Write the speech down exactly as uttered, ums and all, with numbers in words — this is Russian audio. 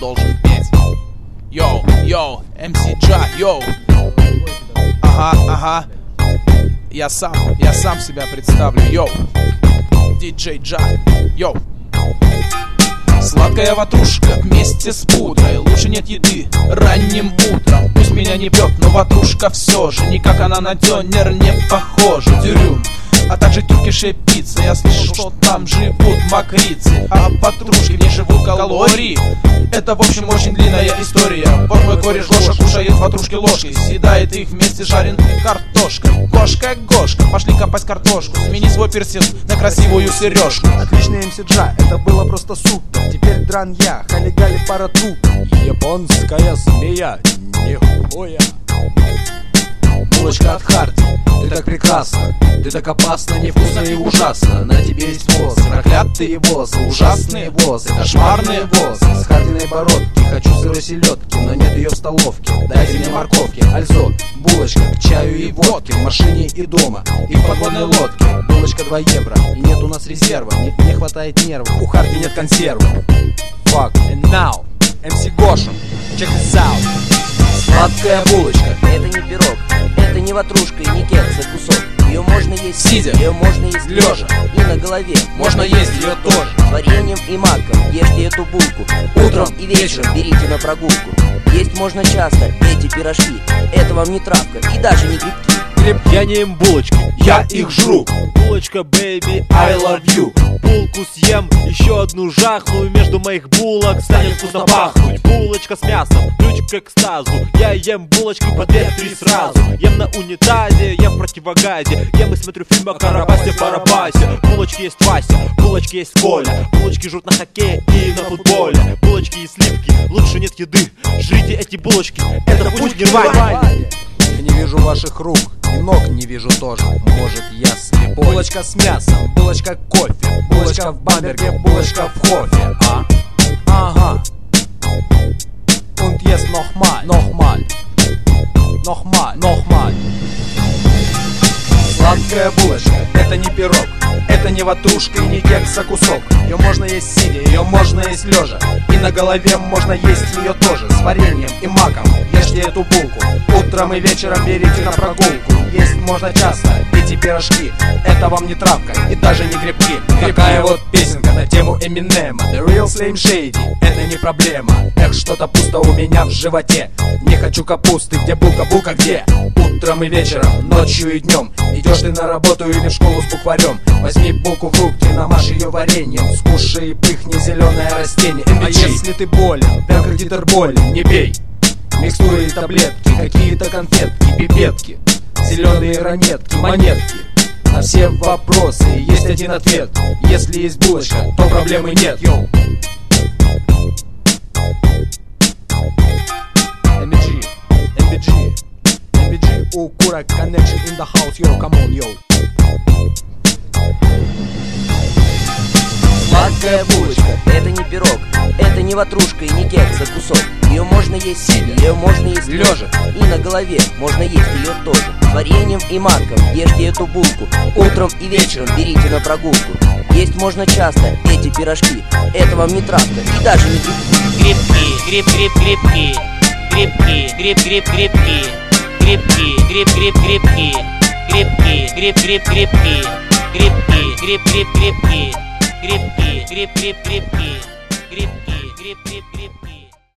должен петь. Йоу, йоу, эм си Джа, йоу. Ага, ага. Я сам, я сам себя представлю, йоу. Диджей Джа, йоу. Сладкая ватрушка вместе с пудрой. Лучше нет еды ранним утром. Пусть меня не бьет, но ватрушка все же никак она на дёнер не похожа. Дюрюм, а также тюркишая пицца. Я слышал, что там живут макрицы, а в ватрушке в ней живут калории. Это в общем очень длинная история. Вот мой кореш Гоша кушает ватрушки ложкой, съедает их вместе с жареной картошкой. Гошка, Гошка, пошли копать картошку, смени свой пирсинг на красивую сережку. Отличный эм си Джа, это было просто супер. Теперь дран я, халигали пара туп. Японская змея, нихуя. Булочка от Харди, ты так прекрасна, ты так опасна, невкусно и ужасно. На тебе есть волосы, проклятые волосы, ужасные волосы, кошмарные волосы. С Хардиной бородки, хочу сырой селедки, но нет ее в столовке. Дайте мне морковки, альзо, булочка к чаю и водке. В машине и дома, и в подводной лодке. Булочка два евро, и нет у нас резерва. Не, не хватает нервов, у Харди нет консервов. Fuck, and now, эм си Гоша, check this out. Сладкая булочка, это не пирог, это не ватрушка и не кекс, а кусок. Ее можно есть сидя, ее можно есть лежа, и на голове можно есть ее тоже. С вареньем и маком, ешьте эту булку. Утром и вечером берите на прогулку. Есть можно часто эти пирожки. Это вам не травка и даже не грибки. Я не ем булочки, Я их жру. булочка, baby, I love you. Булку съем, еще одну жахну, и между моих булок станет вкусно пахнуть. Булочка с мясом, ключ к экстазу. Я ем булочки по две-три сразу. Ем на унитазе, ем в противогазе. Ем и смотрю фильм о Карабасе-Барабасе. Булочки есть Вася, булочки есть Коля. Булочки жрут на хоккее и на футболе. Булочки и сливки, лучше нет еды. Жрите эти булочки, это путь нирваны. Я не вижу ваших рук, и ног не вижу тоже. Может, я слепой. Булочка с мясом, булочка кофе, булочка в бамберге, булочка в хофе. А? Ага. Und jetzt nochmal, nochmal, nochmal, nochmal. Сладкая булочка, это не пирог, это не ватрушка и не кекс, а кусок. Ее можно есть сидя, ее можно есть лежа, и на голове можно есть ее тоже. С вареньем и маком, ешьте эту булку. Утром и вечером берите на прогулку. Есть можно часто эти пирожки, это вам не травка и даже не грибки. Такая вот песенка на тему Эминема. The real Slim Shady, это не проблема. Эх, что-то пусто у меня в животе. Не хочу капусты, где булка, булка где? Утром и вечером, ночью и днем. Идешь ты на работу или в школу с букварем. Возьми булку в руки, намажь ее вареньем. Скушай и пыхни зеленое растение. А если ты болен, прям как Дитер болен, не бей. Микстуры и таблетки, какие-то конфетки, пипетки, зеленые ранетки, монетки. На все вопросы есть один ответ. Если есть булочка, то проблемы нет. Йоу. эм би джи, эм би джи, эм би джи, Ukura connection in the house, yo, come on, yo. Сладкая булочка, это не пирог, это не ватрушка и не кекс, а кусок. Ее можно есть сидя, ее можно есть лежа, и на голове можно есть ее тоже. С вареньем и маком ешьте эту булку. Утром и вечером берите на прогулку. Есть можно часто эти пирожки, это вам не травка и даже не грибки. Грибки, гриб, гриб, грибки, грибки, гриб, гриб, грибки, грибки, гриб, гриб, грибки, грибки, гриб, гриб, грибки, грибки, гриб, гриб, грибки, грибки, гриб, гриб, грибки, грибки, гриб, гриб, грибки.